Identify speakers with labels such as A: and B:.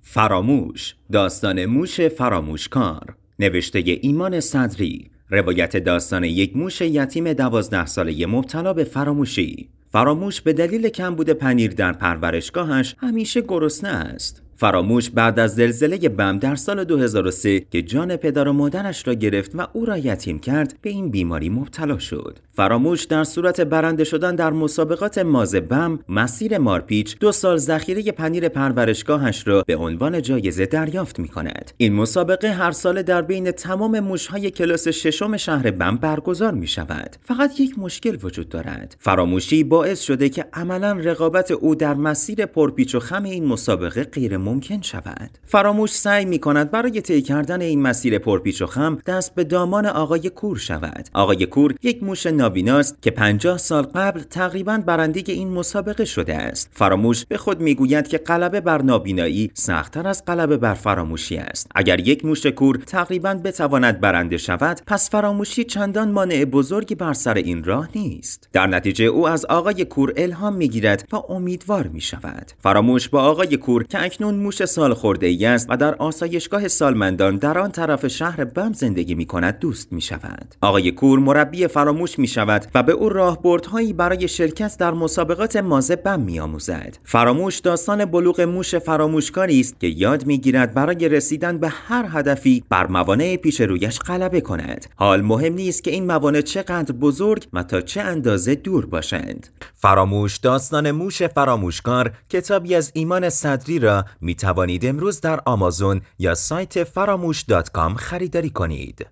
A: فراموش، داستان موش فراموشکار، نوشته ایمان صدری، روایت داستان یک موش یتیم 12 ساله مبتلا به فراموشی. فراموش به دلیل کمبود پنیر در پرورشگاهش همیشه گرسنه است. فراموش بعد از زلزله بم در سال 2003 که جان پدر و مادرش را گرفت و او را یتیم کرد، به این بیماری مبتلا شد. فراموش در صورت برنده شدن در مسابقات ماز بم مسیر مارپیچ 2 سال ذخیره پنیر پرورشگاهش را به عنوان جایزه دریافت می‌کند. این مسابقه هر سال در بین تمام موش‌های کلاس 6 شهر بم برگزار می‌شود. فقط یک مشکل وجود دارد. فراموشی باعث شده که عملاً رقابت او در مسیر پرپیچ و خم این مسابقه غیر ممکن شود. فراموش سعی می‌کند برای طی کردن این مسیر پرپیچ و خم دست به دامان آقای کور شود. آقای کور یک موش نابیناست که 50 سال قبل تقریباً برنده این مسابقه شده است. فراموش به خود میگوید که غلبه بر نابینایی سخت‌تر از غلبه بر فراموشی است. اگر یک موش کور تقریباً بتواند برنده شود، پس فراموشی چندان مانع بزرگی بر سر این راه نیست. در نتیجه او از آقای کور الهام میگیرد و امیدوار میشود. فراموش با آقای کور که اکنون موش سالخورده‌ای است و در آسایشگاه سالمندان در آن طرف شهر بم زندگی می‌کند دوست می‌شود. آقای کور مربی فراموش می‌شود و به او راهبردهایی برای شرکت در مسابقات ماز بم می‌آموزد. فراموش داستان بلوغ موش فراموشکاری است که یاد می‌گیرد برای رسیدن به هر هدفی بر موانع پیش رویش غلبه کند. حال مهم نیست که این موانع چقدر بزرگ و تا چه اندازه دور باشند. فراموش داستان موش فراموشکار کتابی از ایمان صدری را می توانید امروز در آمازون یا سایت فراموش.com خریداری کنید.